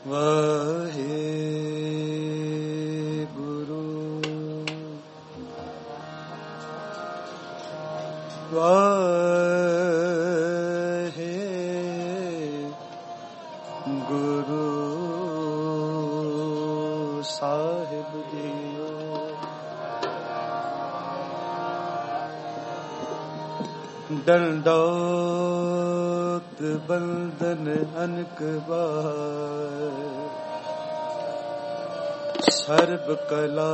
वाहे गुरु वाहे गुरु साहिब जियो। दंडौत बंदन अनक बार सर्ब कला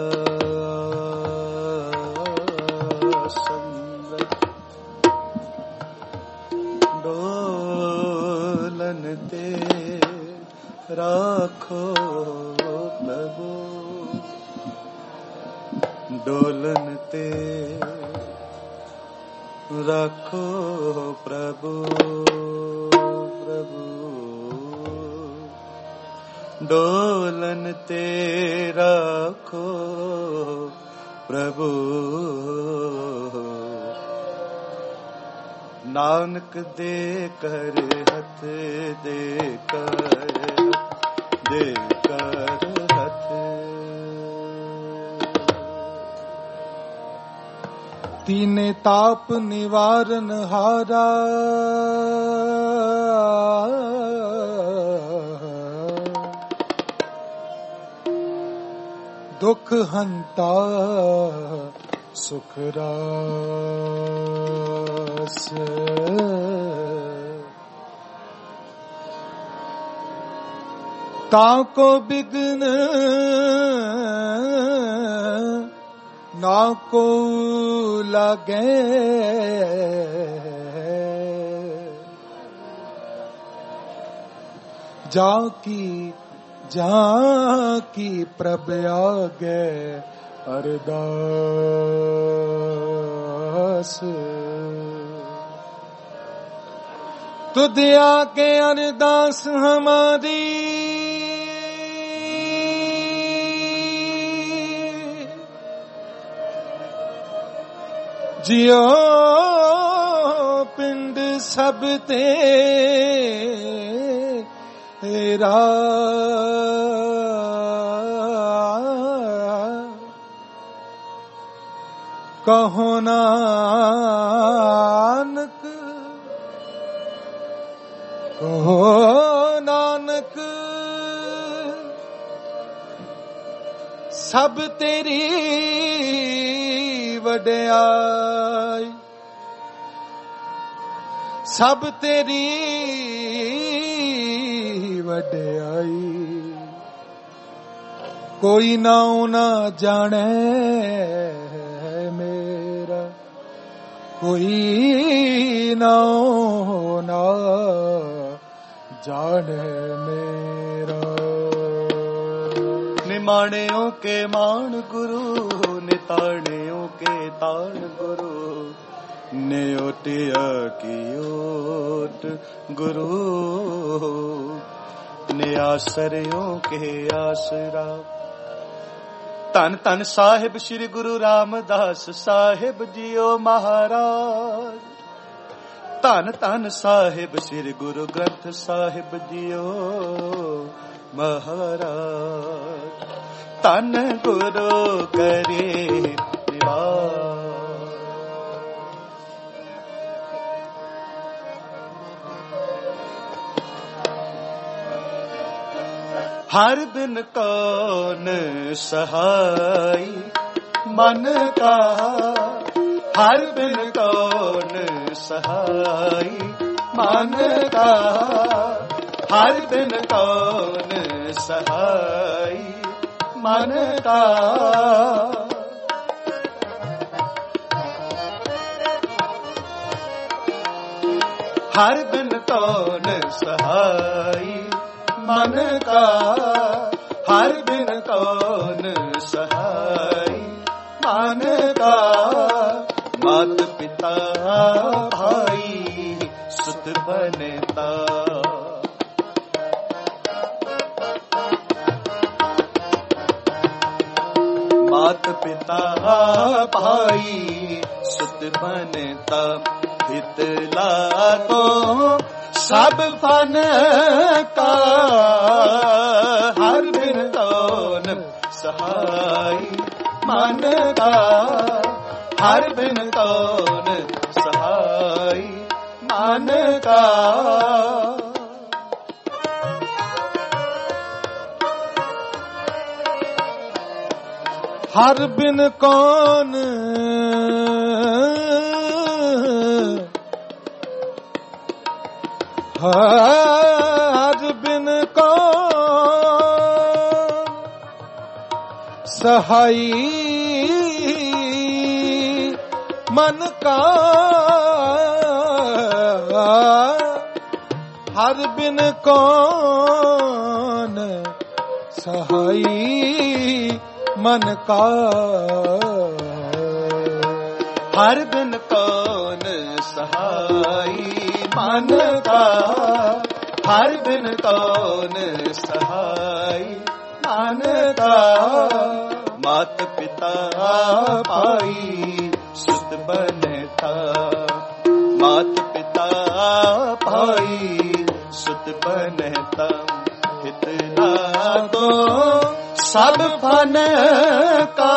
संगत डोलन ते राखो प्रभु डोलन ते रखो प्रभु प्रभु डोलन ते रखो प्रभु। नानक दे कर हथ दे कर हथ तीने ताप निवारण हारा दुख हंता सुख रास ताको बिघ्न ना को लगे जाकी प्रभ आगे अरदास तुझ आगे अरदास हमारी जियो पिंड सब तेरा कहो नानक सब तेरी वड्याई सब तेरी वड्याई कोई नाऊ ना जाने मेरा कोई नाऊ ना जाने मेरा। निमाणियों के मान गुरु निताणियों के ताण गुरु न्योटिया की ओट गुरु नियासरियों के आसरा। धन धन साहिब श्री गुरु रामदास साहिब जियो महाराज। धन धन साहिब श्री गुरु ग्रंथ साहिब जियो महाराज। धन गुरु करे निवास। हर बिन कौन सहाय मन का हर बिन कौन सहाय मन का हर बिन कौन सहाय मन का। हर बिन कौन सहाय मन का हर बिन कौन सहाय मन का। मात पिता भाई सुत बनता मात पिता भाई सुत बनता हित लागो सब फन का हर बिन कौन सहाय मन का हर बिन कौन सहाय मन का हर बिन कौन हर बिन कौन सहाई मन का हर बिन कौन सहाई मन का हर बिन कौन सहाय मन का हर बिन कौन सहाय मन का मात पिता पाई सुत बनता मात पिता पाई सुत बनता हितना तो सब फन का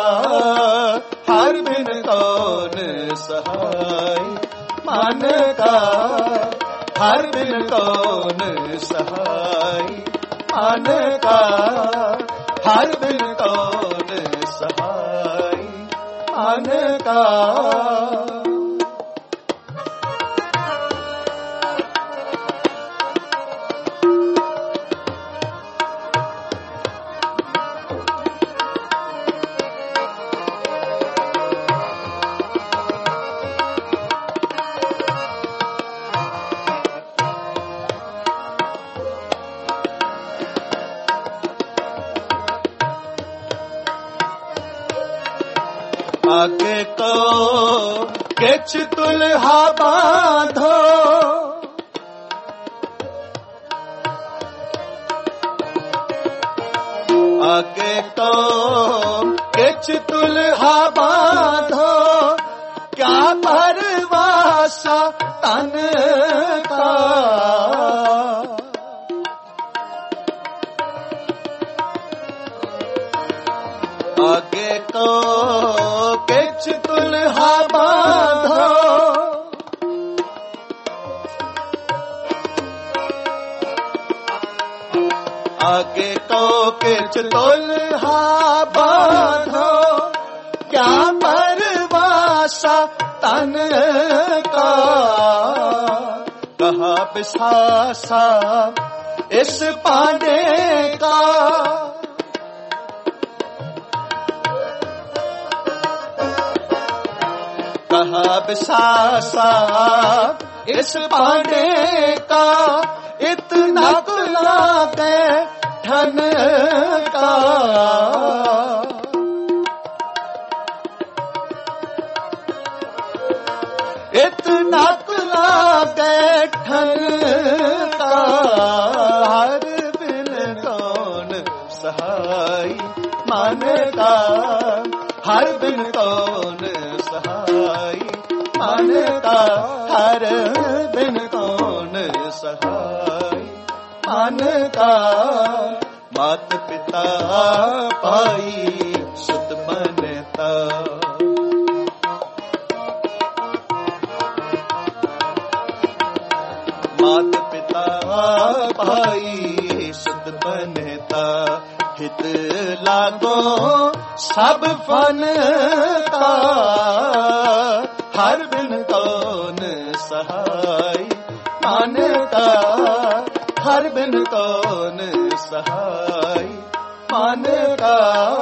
हर बिन कौन सहाय मन का हर बिन कौन सहाय मन का हर बिन कौन सहाय मन का आगे को किच तुल्हा बांधो आगे को किच तुल्हा बांधो क्या परवासा तन का आगे को किच तुल्हा बांधो आगे को किच तुल्हा बांधो क्या परवासा तन का कहा बिसासा इस पांडे का कहा बिसासा इस पांडे का इतना कुला दे ठन का इतना कुला दे ठन का हर बिन कौन सहाय मन का हर बिन कौन सहाय मन का हर बिन कौन सहाय मन का मात पिता पाई सुत बनता मात पिता पाई सुत बनता हित लागो सब फन का हर बिन कौन सहाय मन का हर बिन कौन सहाय मन का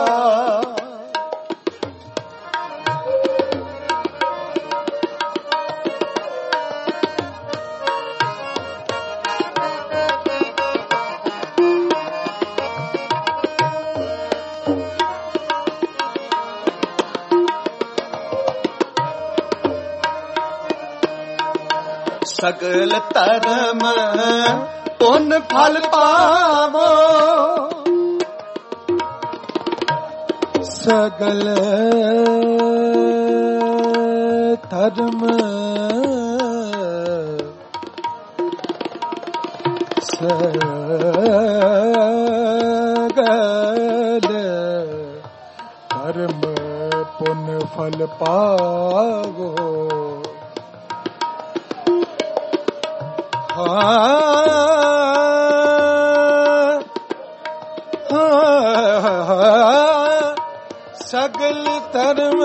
सगल धर्म पुन फल पावो सगल धर्म ਸਗਲ ਕਰਮ ਪੁਨ ਫਲ ਪਾਵੋ। ਸਗਲ ਧਰਮ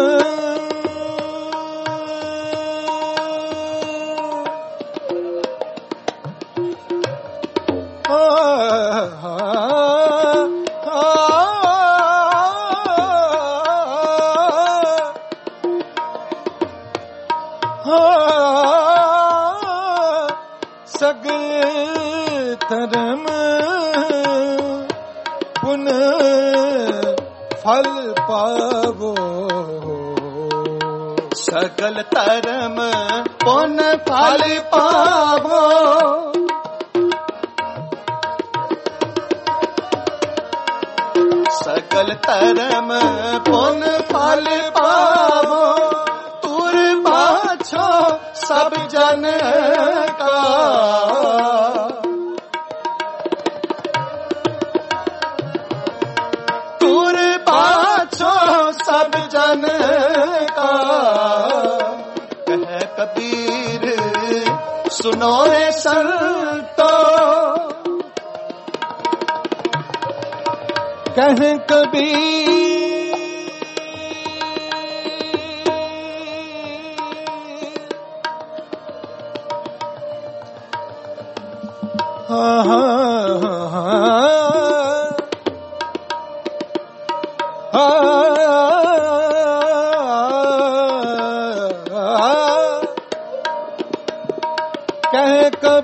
ਸਗਲ ਧਰਮ ਪੁਨ ਫਲ ਪਾਵੋ। ਸਗਲ ਧਰਮ ਪੁਨ ਫਲ ਪਾਵੋ। ਸਗਲ ਧਰਮ ਪੁਨ ਫਲ ਪਾਵੋ। ਤੁਰ ਪਾਛੋ ਸਭ ਜਨ ਕਾ। ਤੁਰ ਪਾਛੋ ਸਭ ਜਨ ਕਾ। ਕਹਿ ਕਬੀਰ ਸੁਨੋ ਰੇ ਸੰਤੋ। ਕਹਿ ਕਬੀਰ ਕਹਿ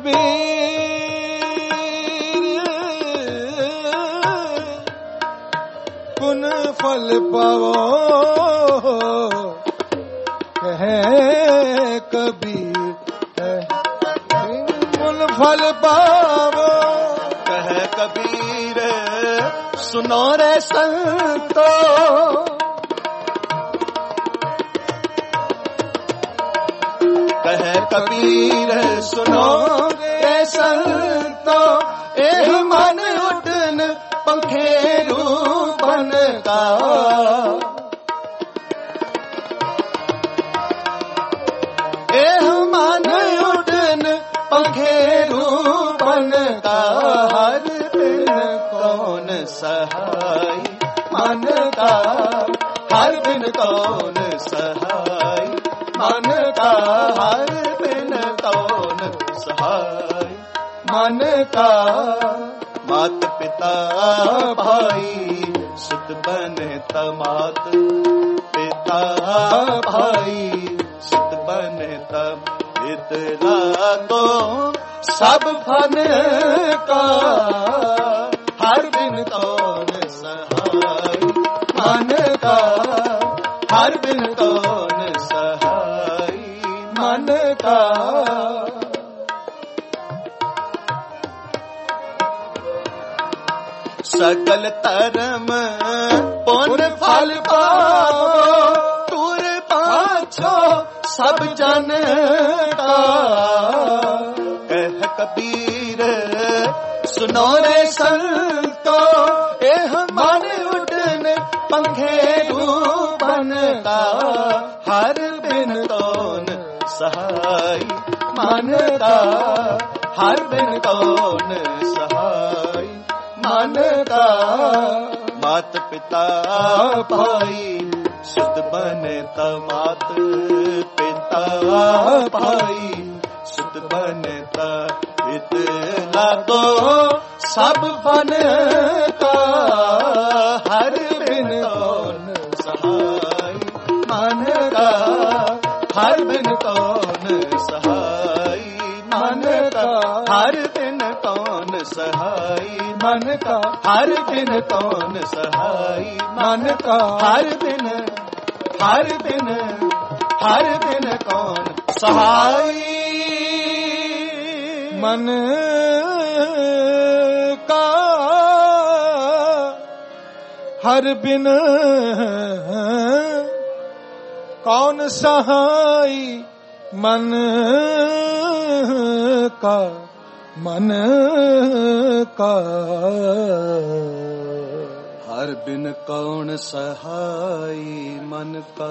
ਕਬੀਰ ਪੁਨ ਫਲ ਪਾਵੋ। ਕਹਿ ਕਬੀਰ ਪੁਨ ਫਲ ਪਾਵੋ। ਕਹਿ ਕਬੀਰ ਸੁਨੋ ਰੇ ਸੰਤੋ। ਕਹਿ ਕਬੀਰ ਸੁਨੋ ਰੇ ਸੰਤੋ। ਇਹ ਮਨ ਉਡਨ ਪੰਖੇਰੂ ਬਨ ਕਾ। ਇਹ ਮਨ ਉਡਨ ਪੰਖੇਰੂ ਬਨ ਕਾ। ਹਰ ਬਿਨ ਕੌਣ ਸਹਾਈ ਮਨ ਕਾ। ਹਰ ਬਿਨ ਕੌਣ ਸਹਾਈ ਮਨ ਕਾ। ਹਰ ਬਿਨ ਕੌਣ ਸਹਾਈ ਮਨ ਕਾ। ਮਾਤ ਪਿਤਾ ਭਾਈ ਸੁਤ ਬਨੇ ਤਮਾਤ। ਪਿਤਾ ਭਾਈ ਸੁਤ ਬਨੇ ਤਮ। ਹਿਤ ਲਾਗੋ ਸਭ ਫਨ ਕਾ। ਹਰ ਬਿਨ ਕੌਣ ਸਹਾਈ ਮਨ ਕਾ। ਹਰ ਬਿਨ ਕੌਣ ਸਹਾਈ ਮਨ ਕਾ। ਸਗਲ ਧਰਮ ਪੁਨ ਫਲ ਪਾਵੋ। ਤੁਰ ਪਾਛੋ ਸਭ ਜਨ ਕਾ। ਕਹਿ ਕਬੀਰ ਸੁਨੋ ਰੇ ਸੰਤੋ। ਇਹ ਮਨ ਉਡਨ ਪੰਖੇਰੂ ਬਨ ਕਾ। ਹਰ ਬਿਨ ਕੌਣ ਸਹਾਈ ਮਨ ਕਾ। ਹਰ ਬਿਨ ਕੌਣ ਸਹਾਈ ਮਨ ਕਾ। ਮਾਤ ਪਿਤਾ ਭਾਈ ਸੁਤ ਬਨੇ ਤਮਾਤ। ਪਿਤਾ ਭਾਈ ਸੁਤ ਬਨੇ ਤਾ। ਹਿਤ ਲਾਗੋ ਸਭ ਫਨ ਕਾ। ਹਰ ਬਿਨ ਕੌਣ ਸਹਾਈ ਮਨ ਕਾ। ਹਰ ਬਿਨ ਕੌਣ ਸਹਾਈ ਮਨ ਕਾ। ਹਰ ਬਿਨ ਕੌਣ ਸਹਾਈ ਮਨ ਕਾ। ਹਰ ਬਿਨ ਕੌਣ ਸਹਾਈ ਮਨ ਕਾ। ਹਰ ਬਿਨ ਕੌਣ ਸਹਾਈ ਮਨ ਕਾ। ਹਰ ਬਿਨ ਕੌਣ ਸਹਾਈ ਮਨ ਕਾ। मन का। हर बिन कौन सहाय मन का।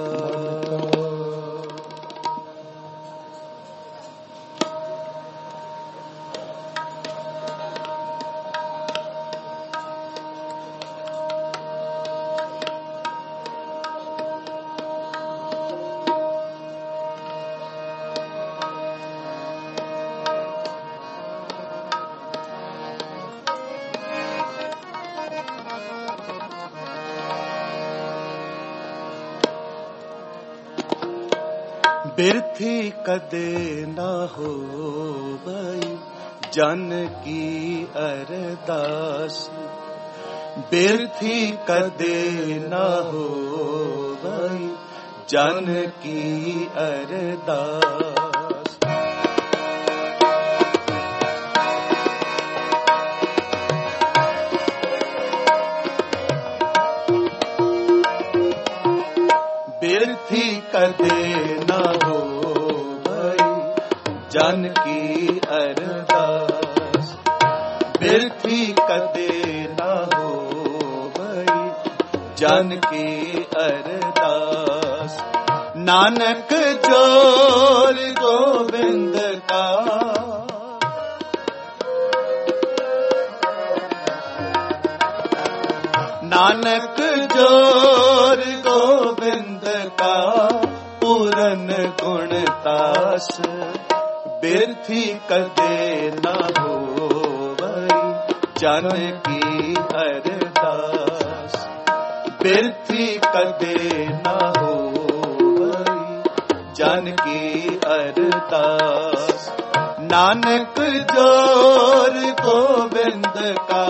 बिरथी कदे ना होवई जन की अरदास। बिरथी कदे ना होवई जन की अरदास। बिरथी कदे ना हो भई जन की अरदास। बिरथी कदे ना हो भई जन की अरदास। नानक जोर गोविंद का। नानक जोर गोविंद का पूरन गुणतास। बिरथी कदे न होवई जन की अरदास। बिरथी कदे न होवई जन की अरदास। नानक जोर गोविंद का।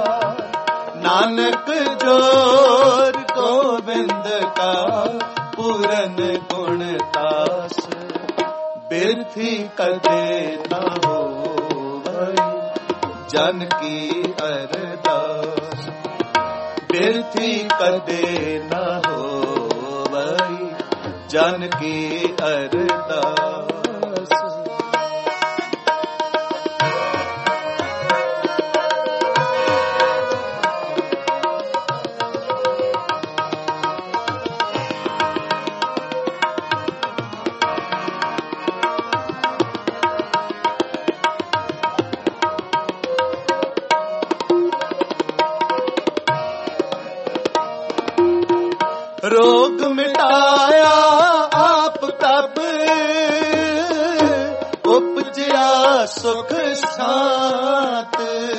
नानक जोर गोविंद का पूरन गुणतास। बिरथी कदे न होवई जन की अरदास। बिरथी कदे न होवई जन की अरदास। रोग मिटाया आप तब उपजया सुख सात।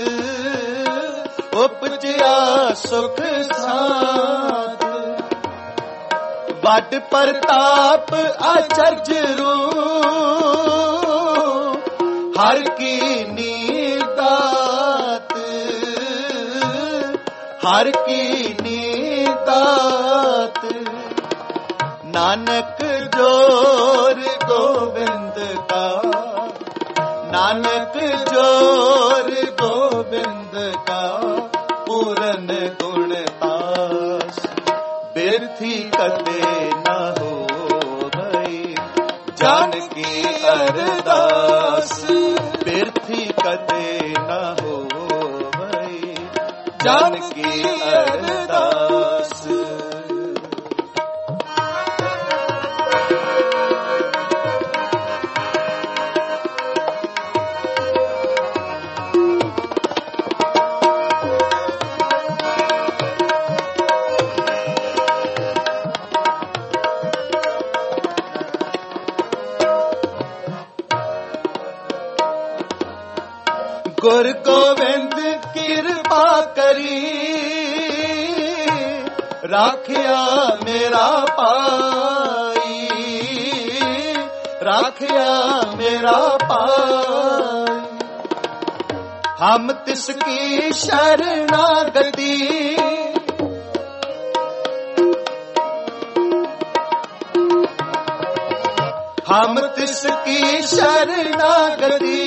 उपजया सुख सात। बड़ प्रताप आचर्य रूप हर की नीदात। हर की नीदात। नानक जोर गोविंद का। नानक जोर गोविंद का पूरन गुणतास। बिरथी कदे न होवई जन की अरदास। बिरथी कदे न होवई जन की अरदास। गुर गोविंद कृपा करी राखिया मेरा पाई। राखिया मेरा पाई। हम तिसकी शरणागति। हम तिसकी शरणागति।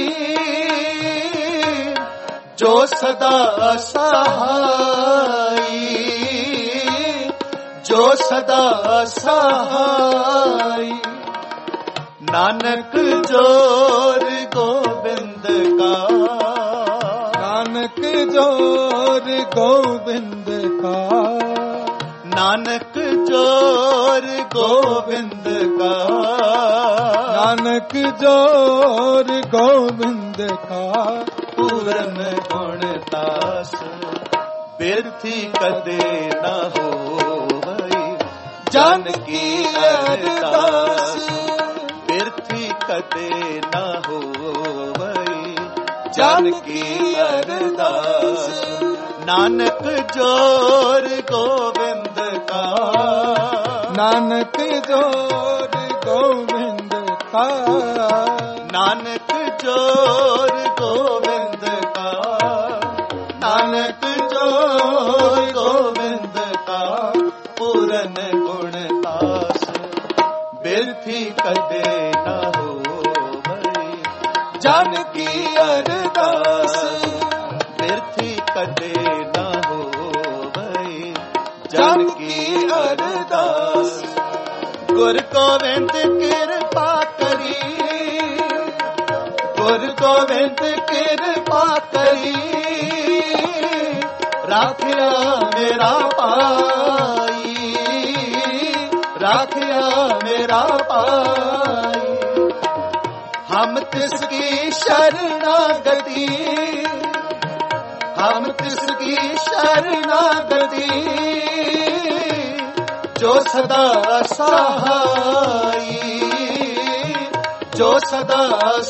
जो सदा सहाई। जो सदा सहाई। नानक जोर गोविंद का। ਨਾਨਕ ਜੋਰ ਗੋਬਿੰਦ ਕਾ, ਨਾਨਕ ਜੋਰ ਗੋਬਿੰਦ ਕਾ, ਨਾਨਕ ਜੋਰ ਗੋਬਿੰਦ ਕਾ, ਪੂਰਨ ਗੁਣ ਤਾਸ ਬਿਰਥੀ ਕਦੇ ਨਾ ਹੋਵਈ, ਜਨ ਕੀ ਅਰਦਾਸ ਬਿਰਥੀ ਕਦੇ ਨਾ ਹੋਵਈ, ਜਨ ਕੀ ਅਰਦਾਸ। ਨਾਨਕ ਜੋਰ ਗੋਬਿੰਦ ਕਾ, ਨਾਨਕ ਜੋਰ ਗੋਬਿੰਦ ਕਾ, ਨਾਨਕ ਜੋਰ ਗੋਬਿੰਦ ਕਾ, ਨਾਨਕ ਜੋਰ ਗੋਬਿੰਦ ਕਾ, ਪੂਰਨ ਗੁਣ ਤਾਸ ਬਿਰਥੀ ਕਦੇ ਨਾ ਹੋਵਈ, ਜਨ ਕੀ ਅਰਦਾਸ ਬਿਰਥੀ ਕਦੇ ਨਾ ਹੋਵਈ, ਜਨ ਕੀ ਅਰਦਾਸ। ਗੁਰ ਗੋਬਿੰਦ ਕਿਰਪਾ ਕਰੀ, ਗੁਰ ਗੋਬਿੰਦ ਕਿਰਪਾ ਕਰੀ, ਰਾਖਿਆ ਮੇਰਾ ਭਾਈ, ਰਾਖਿਆ ਮੇਰਾ ਭਾਈ। ਹਮ ਤਿਸ ਕੀ ਸ਼ਰਨਾਗਤੀ, ਹਮ ਤਿਸ ਕੀ ਸ਼ਰਨਾਗਤੀ, ਜੋ ਸਦਾ ਸਹਾਈ, ਜੋ ਸਦਾ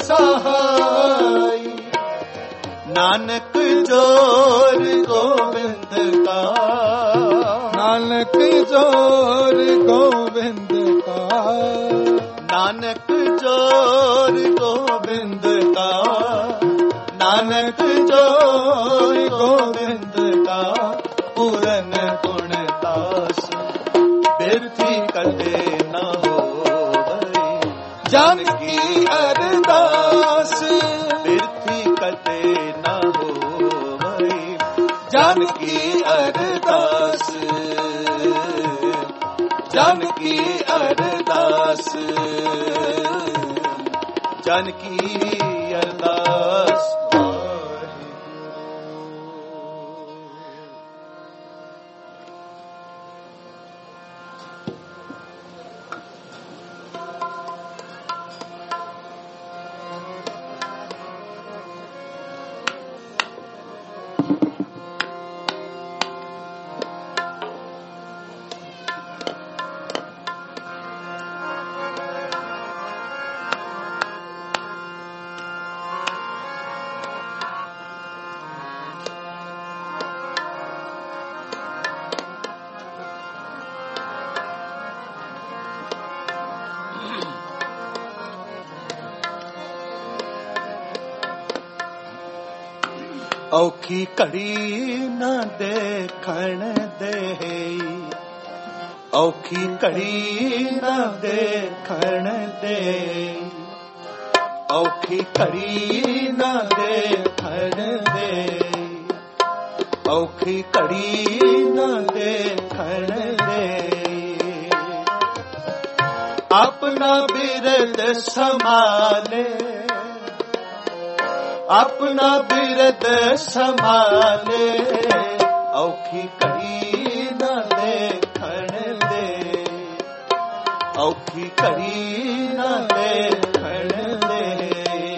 ਸਹਾਈ। ਨਾਨਕ ਜੋਰ ਗੋਬਿੰਦ ਕਾ, ਨਾਨਕ ਜੋਰ ਗੋਬਿੰਦ ਕਾ, ਨਾਨਕ ਜੋਰ ਗੋਬਿੰਦ ਕਾ, ਨਾਨਕ ਜੋਰ ਗੋਬਿੰਦ ਕਾ, ਪੂਰਨ ਗੁਣ ਤਾਸ ਬਿਰਥੀ ਕਦੇ ਨਾ ਹੋਵਈ, ਜਨ ਕੀ ਅਰਦਾਸ ਬਿਰਥੀ ਕਦੇ ਨਾ ਹੋਵਈ, ਜਨ ਕੀ ਅਰਦਾਸ, ਜਨ ਕੀ ਅਰਦਾਸ, ਜਨ ਕੀ ਅਰਦਾਸ। ਔਖੀ ਘੜੀ ਨਾ ਦੇਖਣ ਦੇ, ਔਖੀ ਘੜੀ ਨਾ ਦੇਖਣ ਦੇ, ਔਖੀ ਘੜੀ ਨਾ ਦੇਖਣ ਦੇ, ਔਖੀ ਘੜੀ ਨਾ ਦੇਖਣ ਦੇ। ਆਪਣਾ ਬਿਰਦ ਸੰਭਾਲੇ, ਆਪਣਾ ਬਿਰਦ ਸੰਭਾਲੇ, ਔਖੀ ਘੜੀ ਨਾ ਦੇਖਣ ਦੇ, ਔਖੀ ਘੜੀ ਨਾ ਦੇਖਣ ਦੇ।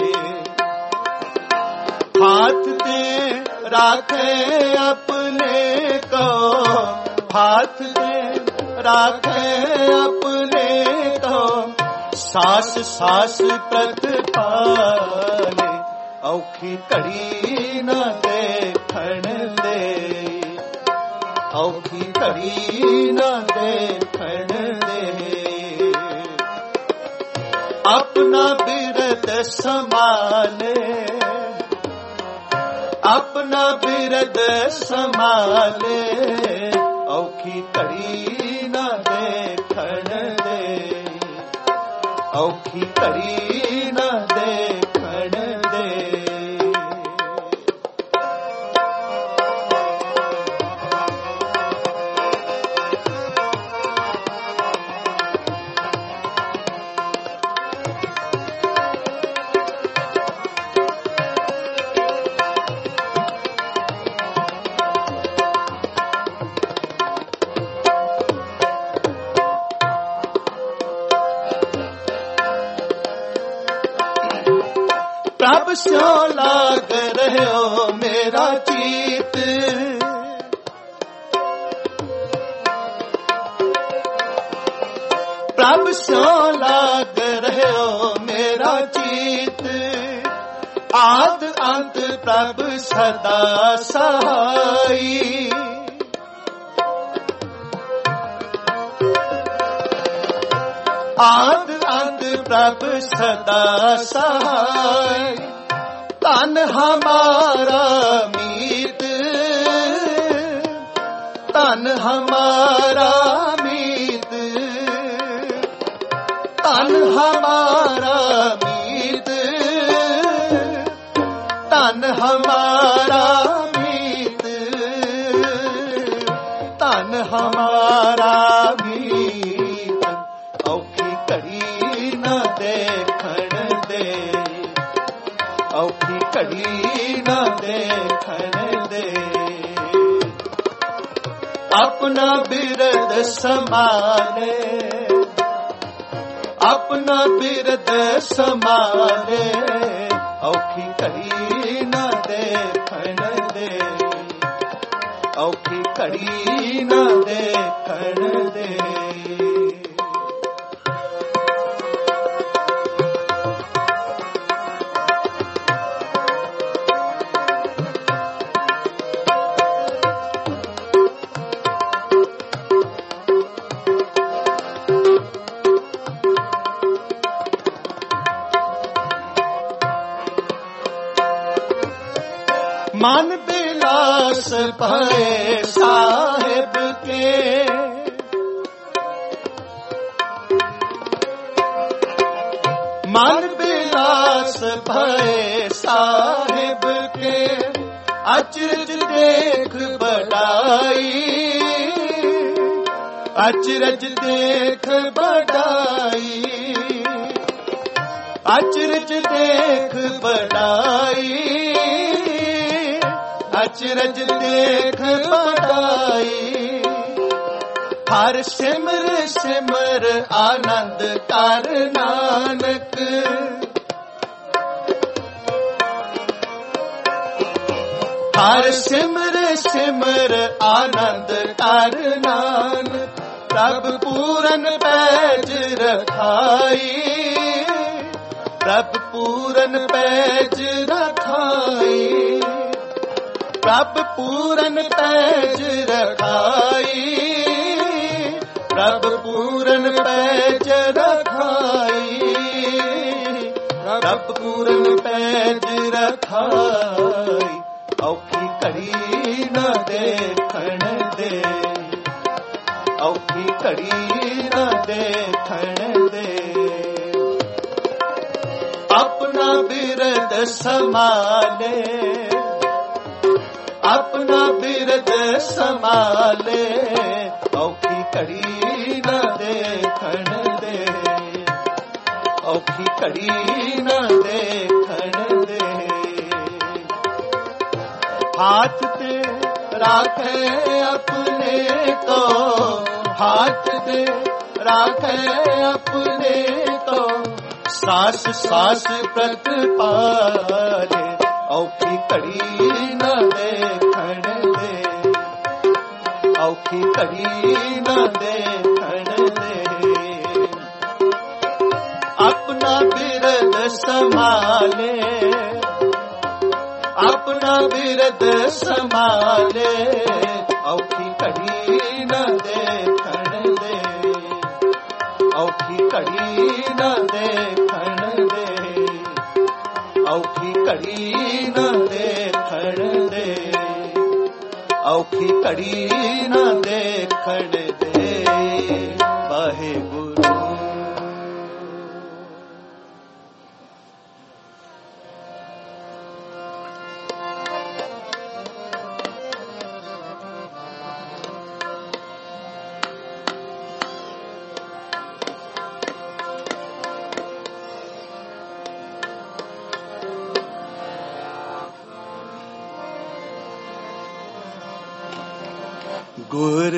ਹਾਥ ਤੇ ਰਾਖੇ ਆਪਣੇ ਕੋ, ਹਾਥ ਤੇ ਰਾਖੇ ਆਪਣੇ ਕੋ, ਸਾਸ ਸਾਸ ਪ੍ਰਤਪਾਲੇ, ਔਖੀ ਘੜੀ ਨਾ ਦੇਖਣ ਦੇ, ਔਖੀ ਘੜੀ ਨਾ ਦੇਖਣ ਦੇ। ਆਪਣਾ ਬਿਰਦ ਸੰਭਾਲੇ, ਆਪਣਾ ਬਿਰਦ ਸੰਭਾਲੇ, ਔਖੀ ਘੜੀ ਨਾ ਦੇਖਣ ਦੇ, ਔਖੀ ਘੜੀ ਨਾ ਦੇਖਣ ਦੇ। प्रभ स्यों लाग रहे हो मेरा चीत, प्रभ स्यों लाग रहे हो मेरा चीत, आद अंत प्रभ सदा सहाई, आद अंत प्रभ सदा सहाय, तन हमारा मीत, तन हमारा मीत, तन हमारा मीत, तन हमारा मीत, तन हमारा मीत, औखी घड़ी न देखण दे, औखी घड़ी न देखण दे, अपना बिरद समाले, अपना बिरद समाले, औखी घड़ी न देखण दे, औखी घड़ी न देखण दे। मन बिलास भये साहिब के, मन बिलास भये साहिब के, अचरज देख बढ़ाई, अचरज देख बढ़ाई, अचरज देख बढ़ाई, अचरज देख बढ़ाई, हर सिमर सिमर आनंद कर नानक, हर सिमर सिमर आनंद कर नानक, प्रभ पूरन पैज रखाई, प्रभ पूरन पैज रखाई, प्रभ पूरन पैज रखाई, प्रभ पूरन पैज रखाई, प्रभ पूरन पैज रखाई, औखी घड़ी न देखण दे, औखी घड़ी न देखण दे, अपना बिरद समाले, अपना बिरद समाले, औखी घड़ी न देखण दे, औखी घड़ी न देखण दे, हाथ ते राखे अपने को, हाथ ते राखे अपने को, सास सास प्रतिपाले, औखी घड़ी न देखण दे, औखी घड़ी न देखण दे, अपना बिरद समाले, अपना बिरद समाले, औखी घड़ी न देखण दे, औखी घड़ी न देखण दे, औखी घड़ी न देखण दे, औखी घड़ी न देखण दे, वाहेगुरु। गुर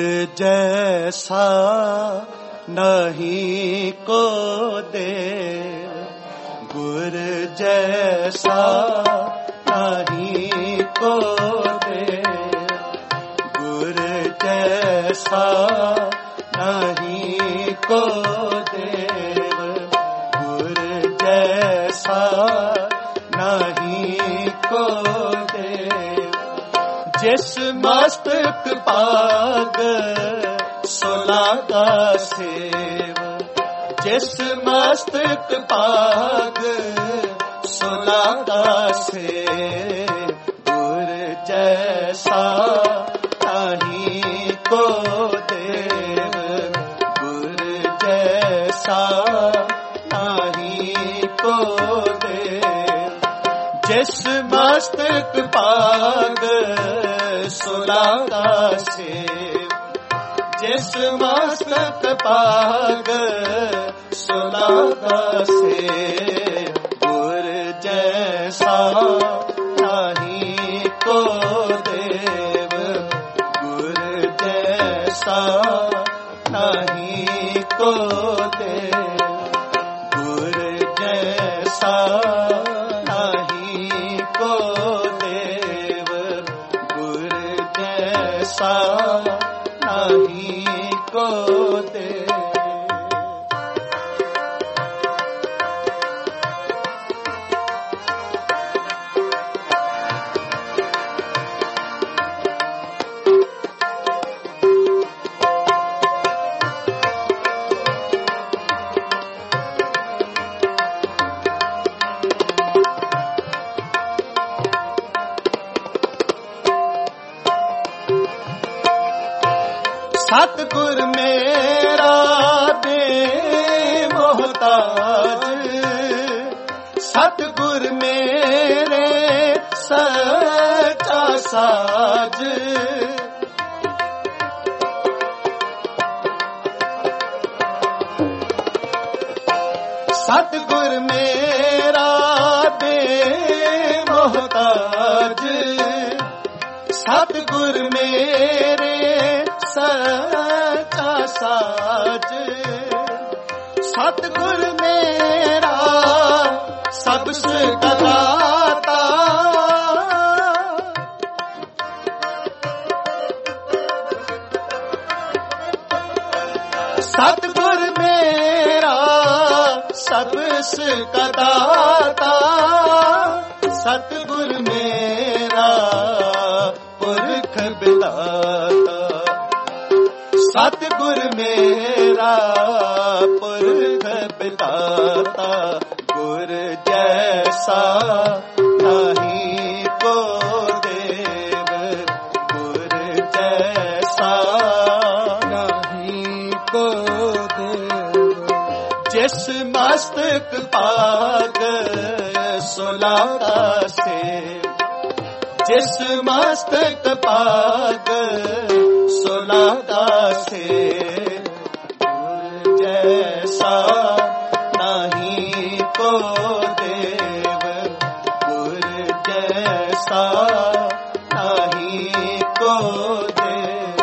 जैसा नहीं को दे, गुर जैसा नहीं को दे, गुर जैसा नहीं को देव, गुर जैसा नहीं को देव। जिस मस्तक पाग सुलागा सेव, जिस मस्तक पाग सुलागा सेव, गुर जैसा नहीं को देव, गुर जैसा नहीं को देव। जिस मस्तक पाग सुलागा सेव, जिस मस्तक पाग सुलागा सेव, गुर जैसा नहीं को देव, गुर जैसा नहीं को देव, गुर जैसा नहीं को देव, गुर जैसा नहीं को देव। सतगुर मेरा बेमोहताज, सतगुर मेरे सच्चा साज। सतगुर मेरा बेमोहताज, सतगुर मेरे सच्चा साज। सतगुर मेरा सबसे दाता, सतगुर मेरा सबसे दाता, सतगुर मेरा पुरख बिदाता, सतगुर मेरा पुरख बिदाता। गुर जैसा नहीं को देव, गुर जैसा नहीं को देव। जिस मस्तक पाग सुलागा सेव, जिस मस्तक पाग सुलागा सेव, गुर जैसा नहीं को देव, गुर जैसा नहीं को देव।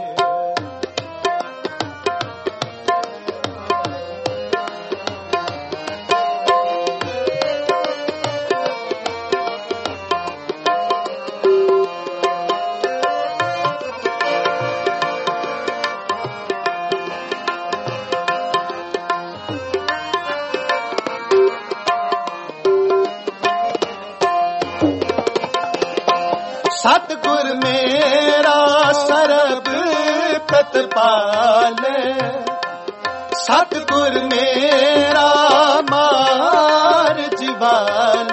सतगुर मेरा सर्ब प्रतिपाल, सतगुर मेरा मार जीवाल।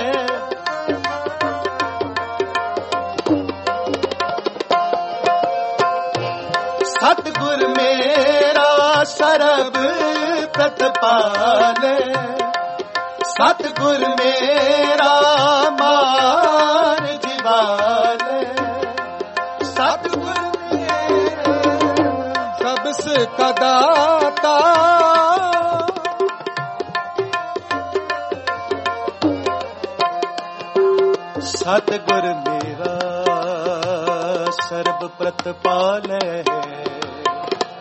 सतगुर मेरा सर्ब प्रतिपाल, सतगुर मेरा मार जीवाल। सतगुर मेरा सबसे दाता, सतगुर मेरा सर्ब प्रतिपाल है,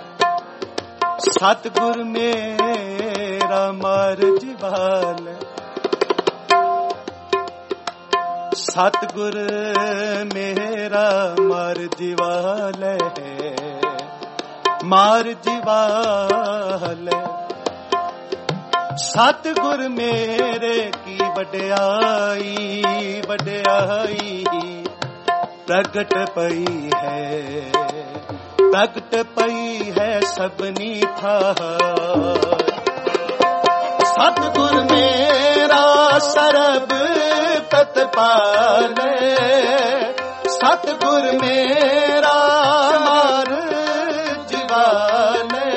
सतगुर मेरा मार जीवाल। ਸਤਿਗੁਰ ਮੇਰਾ ਮਰ ਜਿਵਾਲੇ, ਮਾਰ ਜਿਵਾਲੇ। ਸਤਿਗੁਰ ਮੇਰੇ ਕੀ ਵਡਿਆਈ, ਵਡਿਆਈ ਪ੍ਰਗਟ ਪਈ ਹੈ, ਪ੍ਰਗਟ ਪਈ ਹੈ ਸਭਨੀ ਥਾਂ। ਸਤਿਗੁਰ ਮੇਰਾ ਸਰਬ ਪ੍ਰਤਪਾਲੇ, ਸਤਿਗੁਰ ਮੇਰਾ ਮਾਰ ਜਿਵਾਲੇ।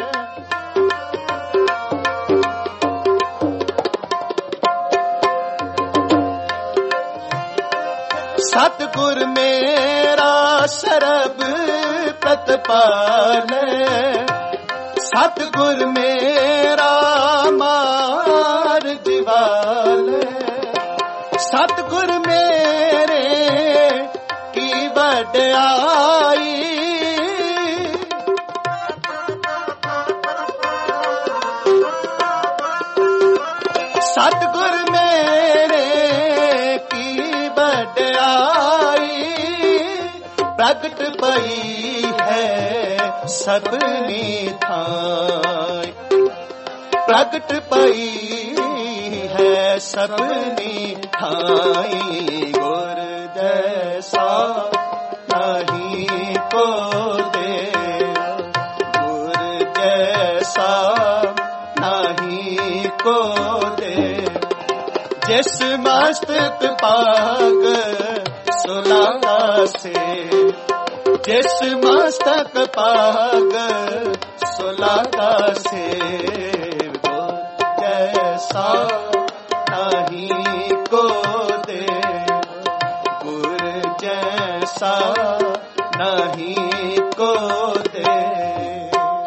ਸਤਿਗੁਰ ਮੇਰਾ ਸਰਬ ਪ੍ਰਤਪਾਲੇ, ਸਤਿਗੁਰ ਮੇਰਾ ਮਾਰ ਜਿਵਾਲੇ। ਸਤਿਗੁਰ ਮੇਰੇ ਕੀ ਵਡਿਆਈ, ਸਤਿਗੁਰ ਮੇਰੇ ਕੀ ਵਡਿਆਈ ਪ੍ਰਗਟ ਪਈ ਹੈ ਸਭਨੀ ਥਾਂ, ਪ੍ਰਗਟ ਪਈ ਹੈ ਸਭਨੀ ਥਾਂ। ਗੁਰ ਜੈਸਾ ਨਹੀਂ ਕੋ ਦੇਵ, ਗੁਰ ਜੈਸਾ ਨਹੀਂ ਕੋ ਦੇਵ। ਜਿਸ ਮਸਤਕ ਪਾਗ ਸੁਲਾਗਾ ਸੇ, ਜਿਸ ਮਸਤਕ ਪਾਗ ਸੁਲਾਗਾ ਸੇ। ਗੁਰ ਜੈਸਾ ਨਹੀਂ ਕੋ ਦੇਵ, ਗੁਰ ਜੈਸਾ ਨਹੀਂ ਕੋ ਦੇਵ।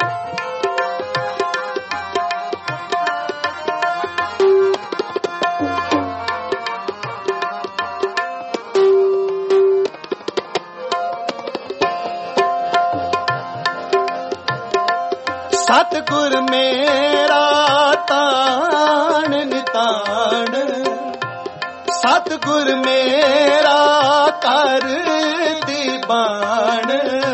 ਸਤਿਗੁਰ ਮੇਰਾ ਤਾਣ ਨਿਤਾਣ, ਸਤਿਗੁਰ ਮੇਰਾ ਕਰ ਦੀਵਾਨ।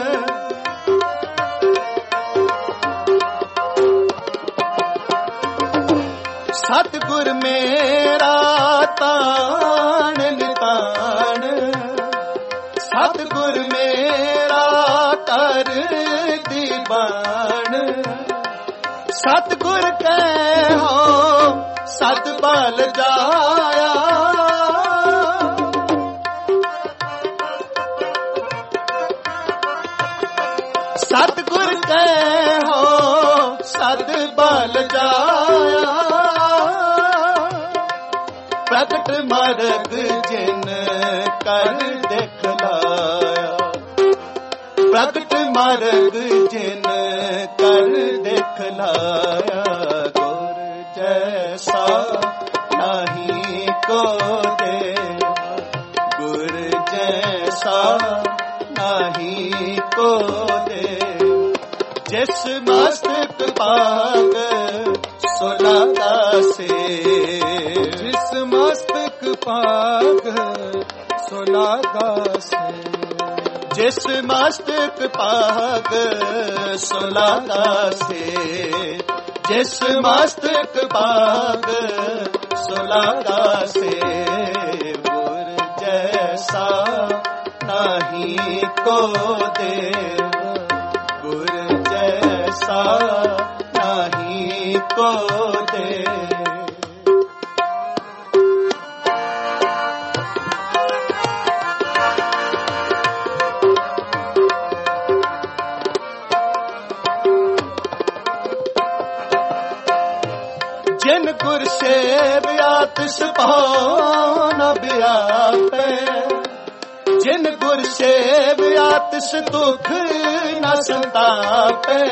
ਸਤਿਗੁਰ ਮੇਰਾ ਤਾਣ ਨਿਤਾਣ, ਸਤਿਗੁਰ ਮੇਰਾ ਕਰ ਦੀਵਾਨ। ਸਤਿਗੁਰ ਕਹਿਓ ਸਤ ਬਲ ਜਾਇਆ, ਸਤਿਗੁਰ ਕਹਿਓ ਸਤ ਬਲ ਜਾਇਆ। ਪ੍ਰਗਟ ਮਰਗ ਜਿਨ ਕਰ ਦਿਖਲਾਇਆ, ਪ੍ਰਗਟ ਮਰਗ ਜਿਨ ਕਰ ਦਿਖਲਾਇਆ। ਗੁਰ ਜੈਸਾ ਨਹੀਂ ਕੋ ਦੇਵ, ਗੁਰ ਜੈਸਾ ਨਹੀਂ ਕੋ ਦੇਵ। ਜਿਸ ਮਸਤਕ ਪਾਗ ਸੁਲਾਗਾ ਸੇ, ਜਿਸ ਮਸਤਕ ਪਾਗ ਸੁਲਾਗਾ ਸੇ। ਜਿਸ ਮਸਤਕ ਪਾਗ ਸੁਲਾਗਾ ਸੇ, ਜਿਸ ਮਸਤਕ ਪਾਗ ਸੁਲਾਗਾ ਸੇ। ਗੁਰ ਜੈਸਾ ਨਹੀਂ ਕੋ ਦੇਵ, ਗੁਰ ਜੈਸਾ ਨਹੀਂ ਕੋ ਦੇਵ। ਜਿਨ ਗੁਰ ਸੇਵਿਆ ਤਿਸ ਭਾਉ ਨ ਵਿਆਪੈ, ਜਿਨ ਗੁਰ ਸੇਵਿਆ ਤਿਸ ਦੁਖ ਨ ਸੰਤਾਪੈ।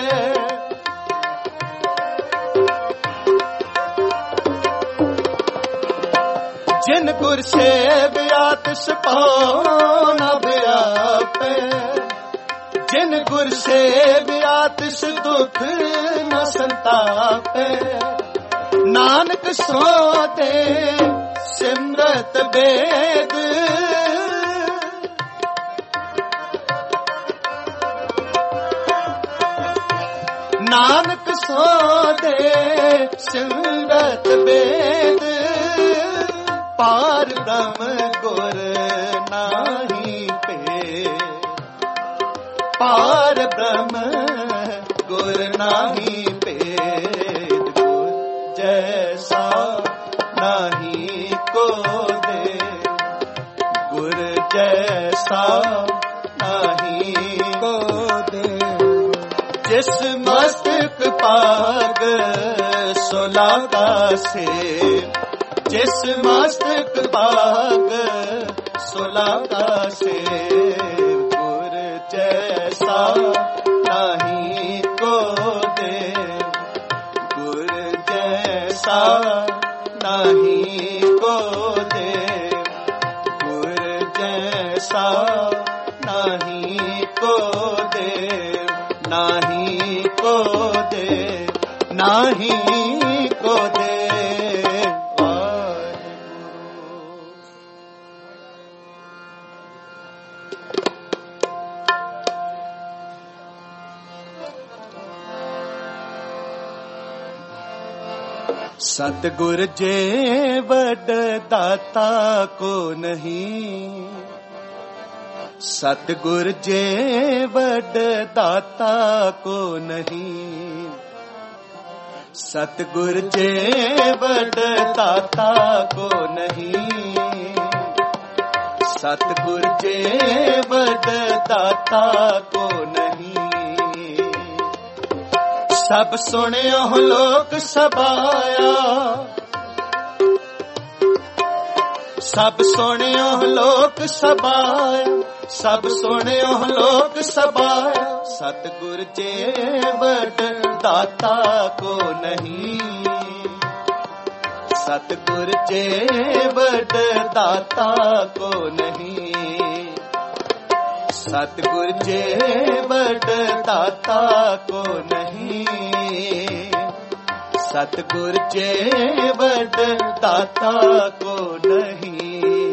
ਜਿਨ ਗੁਰ ਸੇਵਿਆ ਤਿਸ ਭਾਉ ਨ ਵਿਆਪੈ, ਜਿਨ ਗੁਰ ਸੇਵਿਆ ਤਿਸ ਦੁਖ ਨ ਸੰਤਾਪੈ। ਨਾਨਕ ਸੋ ਦੇ ਸਿਮਰਤ ਬੇਦ ਨਾਨਕ ਸੋਦੇ ਸਿਮਰਤ ਬੇਦ ਪਾਰ ਬ੍ਰਹਮ ਗੁਰ ਨਾਹੀ ਭੇ ਪਾਰ ਬ੍ਰਹਮ ਗੁਰ ਨਾਹੀ ਭੇਦ ਗੁਰ ਜੈਸਾ ਨਾਹੀ ਕੋ ਦੇ ਗੁਰ ਜੈਸਾ ਨਾਹੀ ਕੋ ਦੇ ਜਿਸ ਮਸਤਕ ਪਾਗ ਸੁਲਾਗਾ ਸੇ ਜਿਸ ਮਸਤਕ ਪਾਗ ਸੁਲਾਗਾ ਸੇ ਗੁਰ ਜੈਸਾ ਨਾਹੀ ਕੋ ਦੇ ਗੁਰ ਜੈਸਾ ਨਾਹੀ ਕੋ ਦੇ ਗੁਰ ਜੈਸਾ ਨਾਹੀ ਕੋ ਦੇ ਨਾਹੀ ਕੋ ਦੇ ਨਾਹੀ ਕੋ ਦੇ सतगुर जे बड़ दाता को नहीं सतगुर जे बड़ दाता को नहीं सतगुर जे बड़ दाता को नहीं सतगुर जे बड़ दाता को नहीं सब सुनियो लोक सबाया सब सुनियो लोक सबाया सब सुनियो लोक सबाया सतगुर जे बड़ दाता को नहीं सतगुर जे बड़ दाता को नहीं सतगुर जे बड़ दाता को नहीं सतगुर जे बड़ दाता को नहीं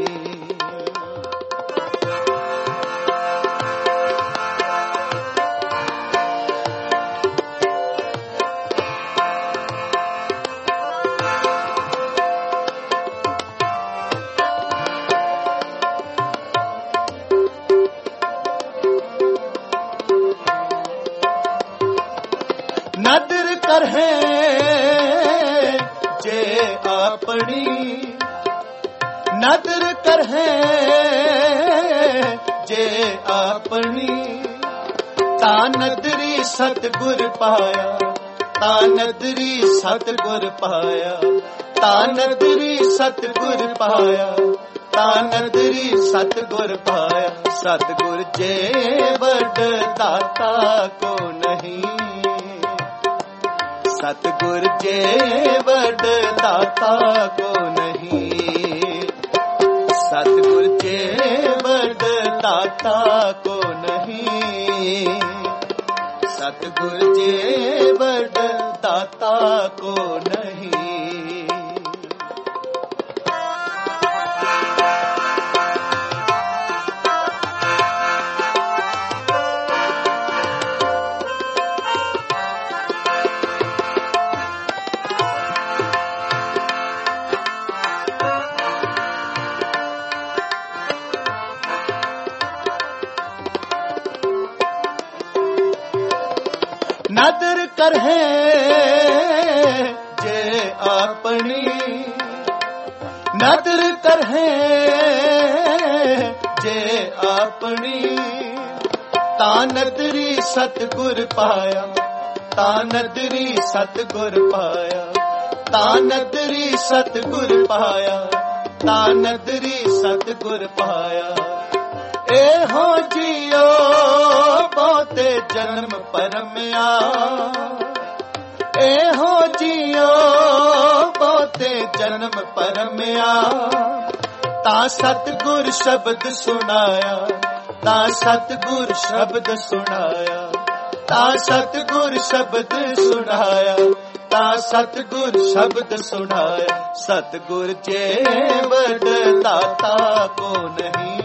नदर करहे जे अपनी नदर करहे जे अपनी ता नदरी सतगुर पाया ता नदरी सतगुर पाया ता नदरी सतगुर पाया ता नदरी सतगुर पाया सतगुर जे बड़ दाता को नहीं सतगुर जे बड़ दाता को नहीं सतगुर जे बड़ दाता को नहीं सतगुर जे बड़ दाता को नहीं नदर करहे जे अपनी नदर करहे जे अपनी ता नदरी सतगुर पाया ता नदरी सतगुर पाया ता नदरी सतगुर पाया ता नदरी सतगुर पाया एहो जियो बहुते जन्म परमया एहो जियो बहुते जन्म परमया ता सतगुर शब्द सुनाया ता सतगुर शब्द सुनाया ਤਾਂ ਸਤਿਗੁਰ ਸ਼ਬਦ ਸੁਣਾਇਆ, ਤਾਂ ਸਤਿਗੁਰ ਸ਼ਬਦ ਸੁਣਾਇਆ। ਸਤਿਗੁਰ ਜੀਵਨ ਦਾਤਾ ਕੋ ਨਹੀਂ,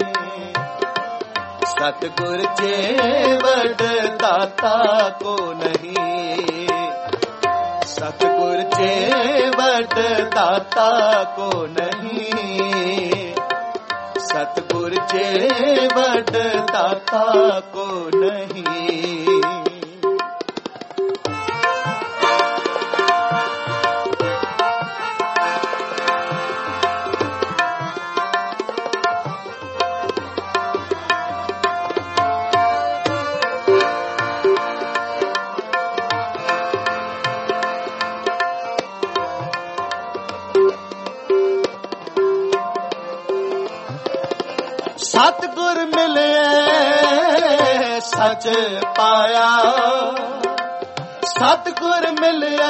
ਸਤਿਗੁਰ ਜੀਵਨ ਦਾਤਾ ਕੋ ਨਹੀਂ, ਸਤਿਗੁਰ ਜੀਵਨ ਦਾਤਾ ਕੋ ਨਹੀਂ, ਸਤਿਗੁਰ ਜੀਵਨ ਦਾਤਾ ਕੋ ਨਹੀਂ। ਸਤਿਗੁਰ ਮਿਲਿਆ ਸੱਚ ਪਾਇਆ, ਸਤਿਗੁਰ ਮਿਲਿਆ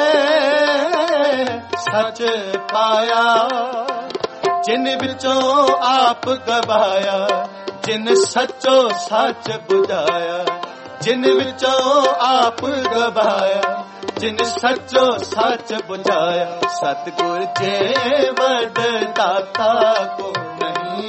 ਸੱਚ ਪਾਇਆ। ਜਿਨ ਵਿੱਚੋਂ ਆਪ ਗਵਾਇਆ, ਜਿਨ ਸੱਚੋ ਸੱਚ ਬੁਝਾਇਆ, ਜਿਨ ਵਿੱਚੋਂ ਆਪ ਗਵਾਇਆ, ਜਿਨ ਸੱਚੋ ਸੱਚ ਬੁਝਾਇਆ। ਸਤਿਗੁਰ ਜੀਵਨ ਦਾਤਾ ਕੋ ਨਹੀਂ,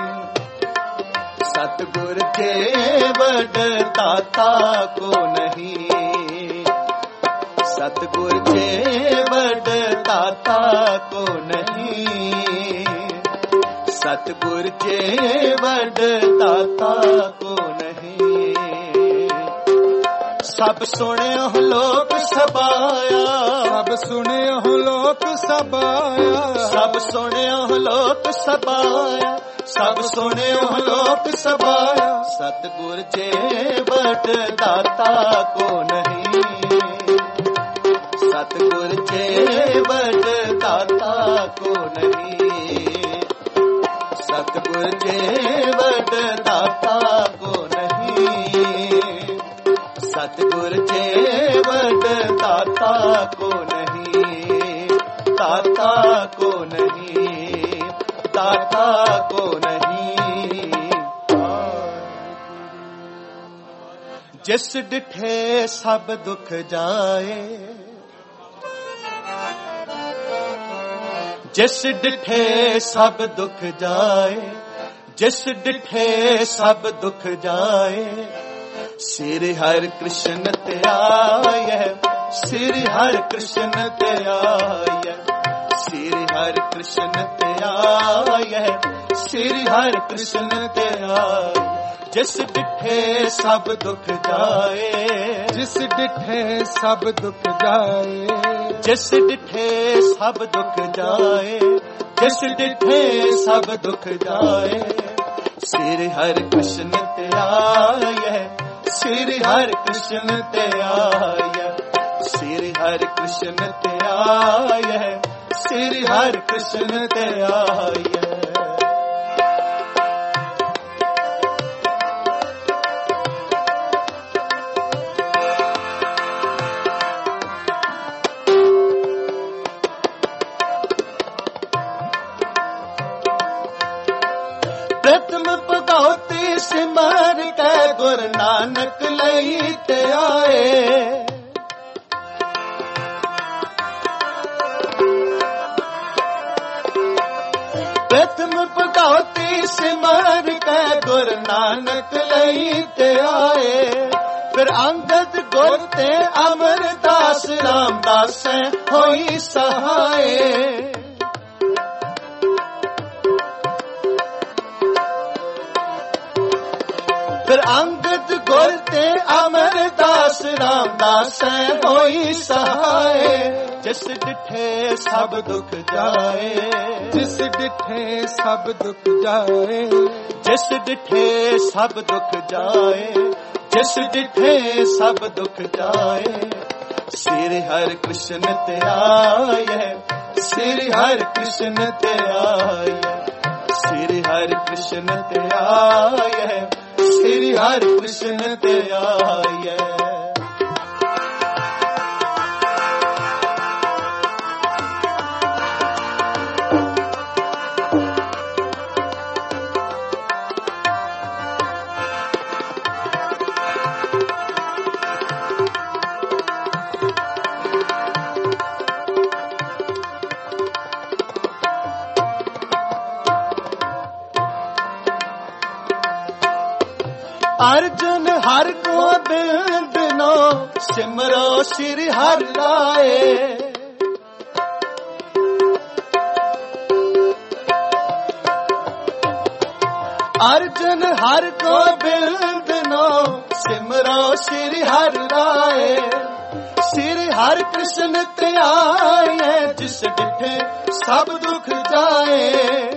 ਸਤਿਗੁਰ ਜੀਵਨ ਦਾਤਾ ਕੋ ਨਹੀਂ, ਸਤਿਗੁਰ ਜੀਵਨ ਦਾਤਾ ਕੋ ਨਹੀਂ, ਸਤਿਗੁਰ ਜੀਵਨ ਦਾਤਾ ਕੋ ਨਹੀਂ। ਸਭ ਸੁਣਿਓ ਲੋਕ ਸਬਾਇਆ, ਸਭ ਸੁਣਿਓ ਲੋਕ ਸਬਾਇਆ, ਸਭ ਸੁਣਿਓ ਲੋਕ ਸਬਾਇਆ, ਸਭ ਸੁਣਿਓ ਲੋਕ ਸਬਾਇਆ। ਸਤਿਗੁਰ ਜੀਵਨ ਦਾਤਾ ਕੋ ਨਹੀਂ, ਸਤਿਗੁਰ ਜੀਵਨ ਦਾਤਾ ਕੋ ਨਹੀਂ, ਸਤਿਗੁਰ ਜੀਵਨ ਦਾਤਾ ਕੋ ਨਹੀਂ, ਸਤਿਗੁਰ ਜੀਵਨ ਦਾਤਾ ਕੋ ਨਹੀਂ, ਦਾਤਾ ਕੋ ਨਹੀਂ, ਦਾਤਾ ਕੋ ਨਹੀਂ। ਜਿਸ ਡਿਠੇ ਸਭ ਦੁੱਖ ਜਾਏ, ਜਿਸ ਡਿਠੇ ਸਭ ਦੁੱਖ ਜਾਏ, ਜਿਸ ਡਿਠੇ ਸਭ ਦੁੱਖ ਜਾਏ। ਸ੍ਰੀ ਹਰਿ ਕ੍ਰਿਸ਼ਨ ਤੇ ਆਇਐ, ਸ੍ਰੀ ਹਰਿ ਕ੍ਰਿਸ਼ਨ ਤੇ ਆਇਐ, ਸ੍ਰੀ ਹਰਿ ਕ੍ਰਿਸ਼ਨ ਤੇ ਆਇਐ, ਸ੍ਰੀ ਹਰਿ ਕ੍ਰਿਸ਼ਨ ਤੇ ਆਇਐ। ਜਿਸ ਡਿਠੇ ਸਭ ਦੁੱਖ ਜਾਏ, ਜਿਸ ਡਿਠੇ ਸਭ ਦੁੱਖ ਜਾਏ, ਜਿਸ ਡਿਠੇ ਸਭ ਦੁੱਖ ਜਾਏ, ਜਿਸ ਡਿਠੇ ਸਭ ਦੁੱਖ ਜਾਏ। ਸ੍ਰੀ ਹਰਿ ਕ੍ਰਿਸ਼ਨ ਤੇ ਆਇਐ, ਸ੍ਰੀ ਹਰਿ ਕ੍ਰਿਸ਼ਨ ਤੇ ਆਇਐ, ਸ੍ਰੀ ਹਰਿ ਕ੍ਰਿਸ਼ਨ ਤੇ ਆਇਐ, ਸ੍ਰੀ ਹਰਿ ਕ੍ਰਿਸ਼ਨ ਤੇ ਆਇਐ। ਪ੍ਰਥਮ ਭਗਉਤੀ ਸਿਮਰ ਕੈ ਗੁਰ ਨਾਨਕ ਲਈ ਤੇ ਆਏ। ਪ੍ਰਥਮ ਭਗਉਤੀ ਸਿਮਰ ਕੈ ਗੁਰ ਨਾਨਕ ਲਈ ਤੇ ਆਏ। ਫਿਰ ਅੰਗਦ ਗੁਰ ਤੇ ਅਮਰਦਾਸ ਰਾਮਦਾਸ ਹੋਈ ਸਹਾਏ। ਫਿਰ ਅੰਗਦ ਗੁਰ ਤੇ ਅਮਰਦਾਸ ਰਾਮਦਾਸ ਹੋਈ ਸਹਾਏ। ਜਿਸ ਡਿਠੇ ਸਭ ਦੁੱਖ ਜਾਏ, ਜਿਸ ਡਿਠੇ ਸਭ ਦੁੱਖ ਜਾਏ, ਜਿਸ ਡਿਠੇ ਸਭ ਦੁੱਖ ਜਾਏ, ਜਿਸ ਡਿਠੇ ਸਭ ਦੁੱਖ ਜਾਏ। ਸ੍ਰੀ ਹਰਿ ਕ੍ਰਿਸ਼ਨ ਤੇ ਆਇਐ, ਸ੍ਰੀ ਹਰਿ ਕ੍ਰਿਸ਼ਨ ਤੇ ਆਇਐ, ਸ੍ਰੀ ਹਰਿ ਕ੍ਰਿਸ਼ਨ ਤੇ ਆਇਐ, ਸ੍ਰੀ ਹਰਿ ਕ੍ਰਿਸ਼ਨ ਤੇ ਆਇਐ। अर्जुन हर गोबिंद नो सिमरो श्री हर राए। अर्जुन हर गोबिंद नो सिमरो श्री हर राए। श्री हर कृष्ण त्याए जिस डिठे सब दुख जाए।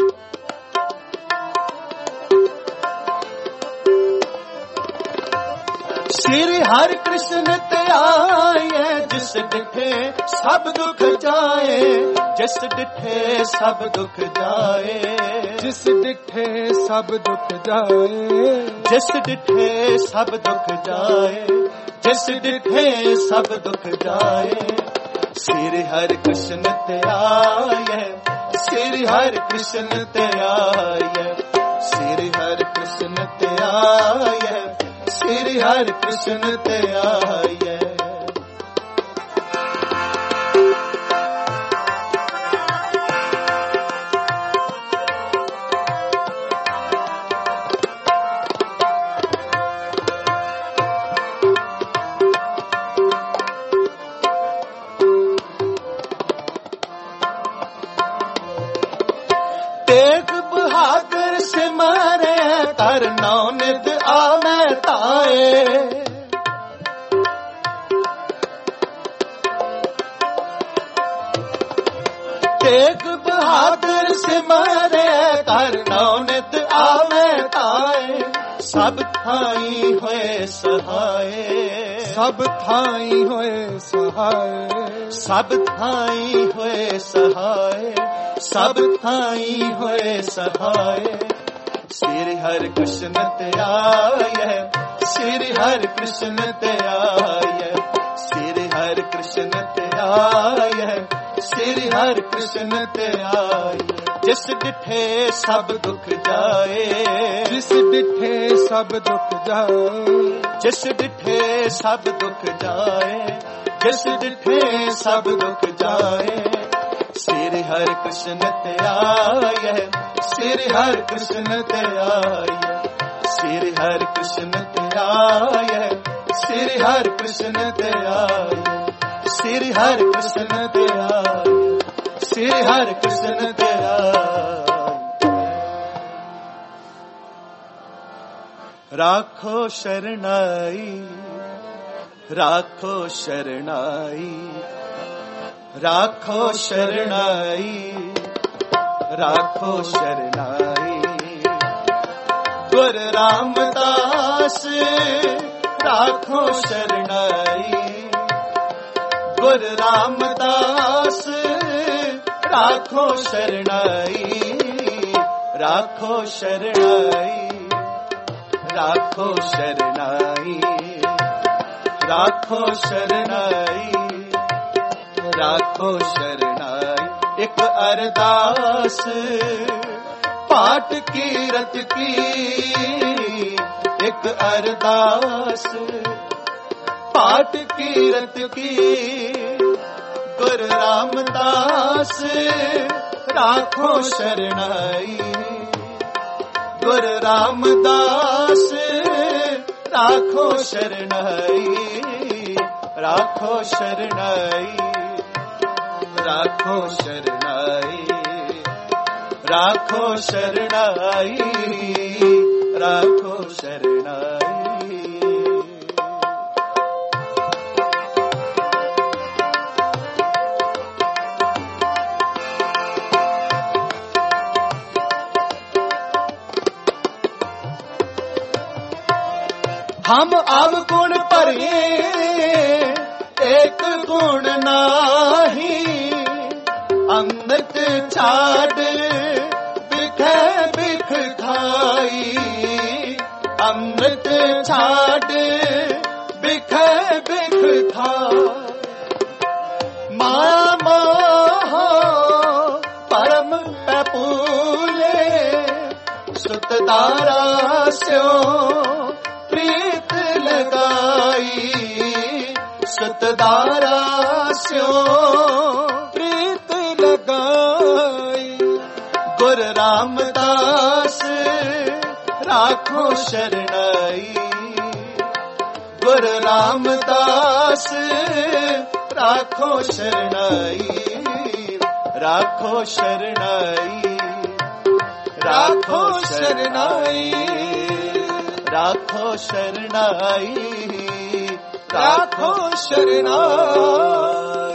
श्री हर कृष्ण त्याए जिस डिठे सब दुख जाए। जिस डिठे सब दुख जाए। जिस डिठे सब दुख जाए। जिस डिठे सब दुख जाए। जिस डिठे सब दुख जाए। श्री हर कृष्ण त्याए। श्री हर कृष्ण त्याए। श्री हर कृष्ण त्याए। श्री हर कृष्ण त्याए। तेग बहादुर सिमरे कर नौ निध आवे ताए। तेग बहादुर सिमरे कर नौ निध आवे ताए। सब थाई होए सहाय। सब थाई होए सहाय। सब थाई होए सहाय। सब थाई होए सहाय। श्री हर कृष्ण त्याए। श्री हर कृष्ण त्याए। श्री हर कृष्ण त्याए। श्री हर कृष्ण त्याए। जिस डिठे सब दुख जाए। जिस डिठे सब दुख जाए। जिस डिठे सब दुख जाए। जिस डिठे सब दुख जाए। श्री हर कृष्ण त्याए। श्री हर कृष्ण त्याए। श्री हर कृष्ण त्याए। श्री हर कृष्ण त्याए। श्री हर कृष्ण त्याए। श्री हर कृष्ण त्याए। राखो शरणाई। राखो शरणाई। राखो शरणाई। राखो शरणाई। गुरु रामदास राखो शरणाई। गुरु रामदास राखो शरणाई। राखो शरणाई। राखो शरणाई। राखो शरणाई। राखो शरणाई। एक अरदास पाठ कीरत की। एक अरदास पाठ कीरत की। गुरु रामदास राखो शरणाई। गुरु रामदास राखो शरणाई। राखो शरणाई। राखो शरणाई। राखो शरणाई। राखो शरणाई। हम अवगुण भरे एक गुण नाही। अमृत छाड़ बिखे बिख खाई। अमृत छाड़ बिखे बिख खाई। माया मोह परम पूले। सुतदारा स्यो प्रीत लगाई। सुतदारा स्यो प्रीत लगाई। गुरु रामदास राखो शरणाई। गुरु रामदास राखो शरणाई, राखो शरणाई, राखो शरणाई, राखो शरणाई, राखो शरणाई।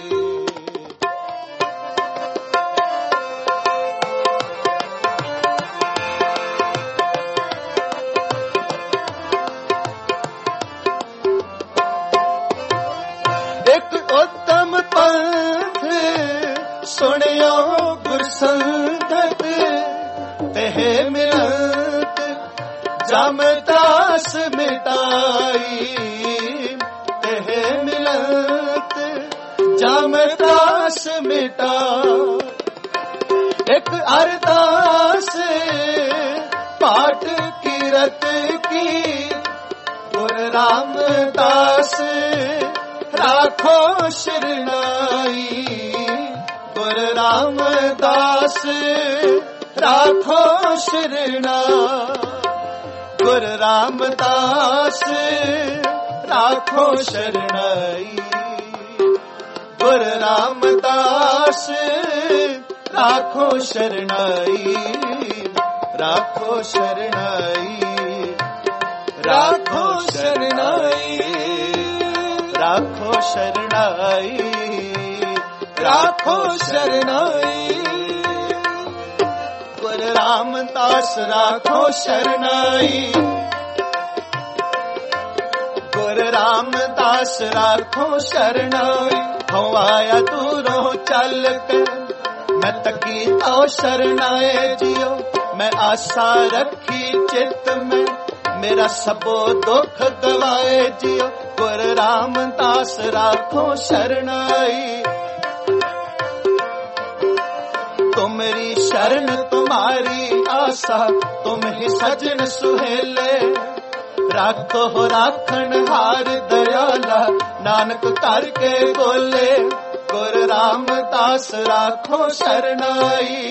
एक उत्तम पंथ सुनियो गुर संगत, तेह मिलत जमदास मिटाई। तेह मिलत जमदास मिटा, एक अरदास पाठ कीरत की। गुरु रामदास राखो शरणाई, गुरु रामदास राखो शरणाई। गुरु रामदास राखो शरणाई, गुरु रामदास राखो शरणाई, राखो शरणाई, राखो शरणाई, राखो शरणाई, राखो शरणाई। गुरु रामदास राखो शरणाई, गुरु रामदास राखो शरणाई। हो आया दूरों चल के मैं तकी तो शरणाए जियो। मैं आशा रखी चित में मेरा सबो दुख गवाए जियो। गुरु रामदास राखो शरणाई। तुमरी शरण तुम्हारी आशा, तुम ही सजन सुहेले। राखो हो राखन हार दयाला, नानक करके बोले। गुरु रामदास राखो शरणाई,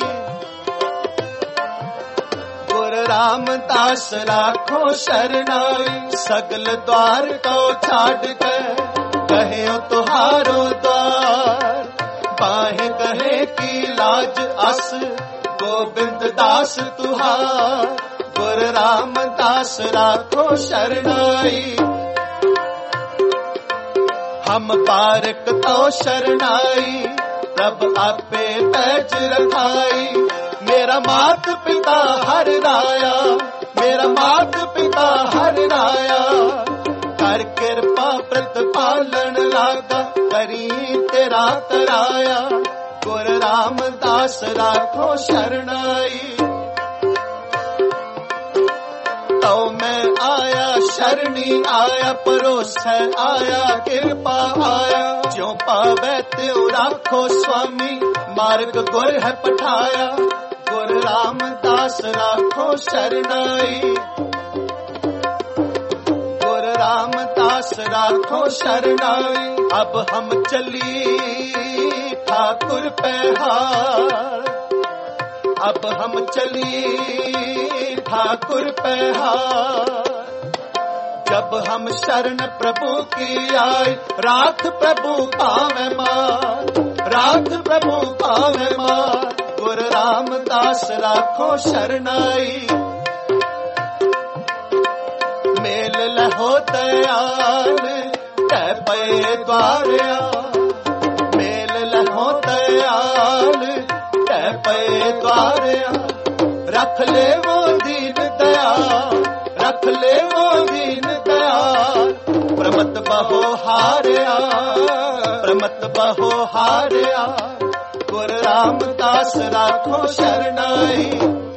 गुरु रामदास राखो शरणाई। सगल द्वार को छाड़ के कहे तुहारो द्वार। बाहे कहे की लाज अस गोविंद दास तुहार। गुरु रामदास राखो शरणाई। हम बारक तो शरणाई, प्रभ आपे पैज रखाई। मेरा मात पिता हर राया, मेरा मात पिता हर राया। कर कृपा प्रतिपालन लागा, करी तेरा कराया। गुरु रामदास राखो शरणाई। तो मैं आया शरणी आया, परोस आया कृपा आया। जो पावे त्यों राखो स्वामी, मार्ग गुर है पठाया। गुरु रामदास राखो शरणाई, गुरु रामदास राखो शरणाई। अब हम चली ठाकुर पे हार, अब हम चली ठाकुर पे हार। जब हम शरण प्रभु की आए, राख प्रभु पावे मार, राख प्रभु पावे मार। गुरु रामदास राखो शरणाई। मेल लहो दयाल कह पे द्वारया, मेल लहो दयाल कह पे द्वारया। रख ले वो दीन दयाल, रख ले वो दीन दयाल। प्रमत बहो हारया, प्रमत बहो हारया। गुरु रामदास राखो शरणाई।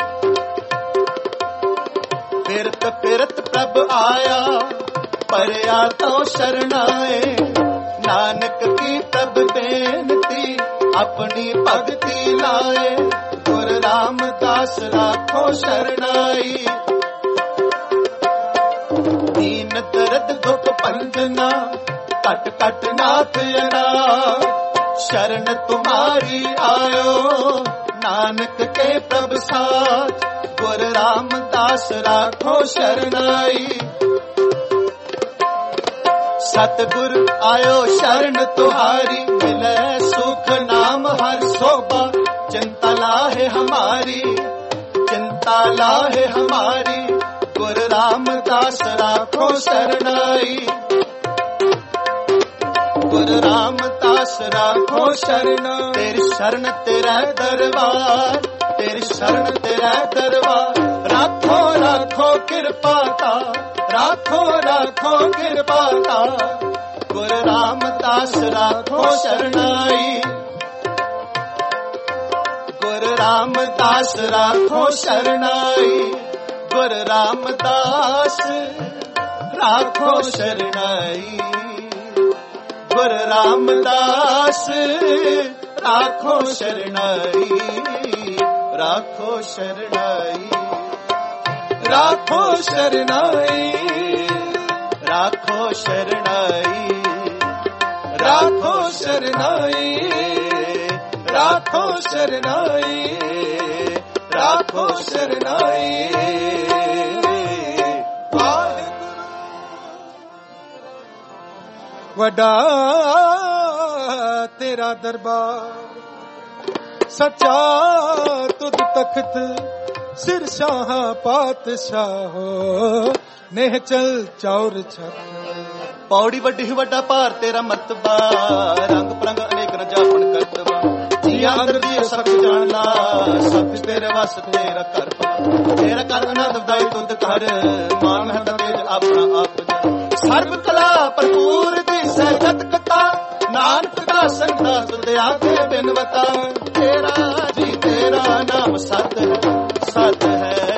फिरत फिरत प्रभ आया, परया तो शरणाए। नानक की तब बेनती, अपनी भक्ति लाए। गुरु रामदास राखो शरणाई। दीन दर्द दुख पंजना, कट कट नाथ अनाथ। शरण तुम्हारी आयो, नानक के प्रभ साथ। ਗੁਰ ਰਾਮਦਾਸ ਰਾਖੋ ਸ਼ਰਨਾਈ। सतगुर आयो शरण तुहारी, मिले सुख नाम हर शोभा। चिंता लाहे हमारी, चिंता लाहे हमारी, गुर रामदास राखो शरणाई। गुर रामदास राखो शरणाई। तेरी शरण तेरा दरबार, तेरी शरण तेरा दरबार। राखो राखो कृपा का, राखो राखो कृपा का, गुर रामदास राखो शरणाई। गुर रामदास राखो शरणाई। गुर रामदास राखो शरणाई। गुर रामदास राखो शरणाई। राखो शरणाई, राखो शरणाई, राखो शरणाई, राखो शरणाई, राखो शरणाई, राखो शरणाई। वडा तेरा दरबार, सच्चा तुद तख्त, सिर शाह पातशाह, नेह चल चौर छत। पौड़ी वड्डी वड्डा पार तेरा मतबा, रंग परंग अनेक रजापन करतवा। जिया अंदर जी सब जान ला, सब तेरे वस तेरा कर पा। तेरा कर आनंद दाई तुद कर, मान है तेज अपना आप। सर्व कला भरपूर दी सहजत कथा, नानक का संघा तुद आखे बिनवता। तेरा जी तेरा नाम सत सत है।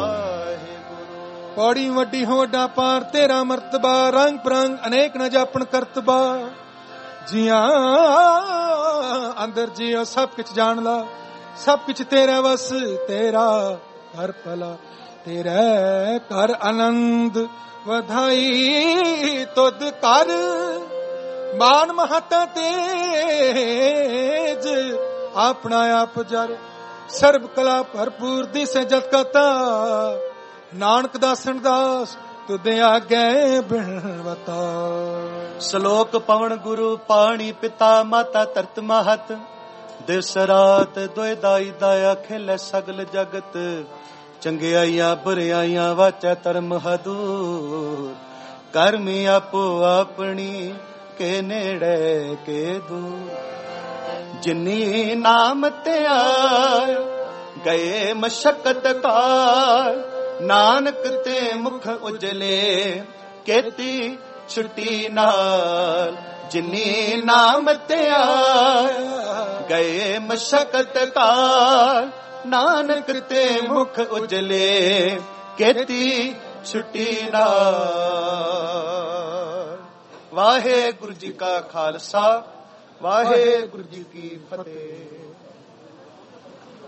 पौड़ी वड्डी हो वड्डा पार तेरा मर्तबा, रंग परंग अनेक न जापन करतबा। जिया अंदर जियो सब कुछ जान ला, सब कुछ तेरा वस तेरा घर भला। तेरे कर आनंद वधाई तुद कर, मान महता तेज अपना आप जर। सर्व कला भरपूर दिसे जत कथा, नानक दासन दास तुदे आगे बिनवता। श्लोक पवन गुरु पाणी पिता, माता तरत महत। दिवस रात दोए दाई दाया, खेले सगल जगत। चंगियाइया बुरियाइया वाचा धर्म हदूर। करमी आपो अपनी के नेड़े के दूर। जिन्नी नाम ते आए गए मशक्कत काल, नानक ते मुख उजले केती छुट्टी नाल। जिन्नी नाम ते आए गए मशक्कत काल, नानक ते मुख उजले केती छुट्टी नाल। वाहे गुरु जी का खालसा, वाहे गुरु जी की फतेह।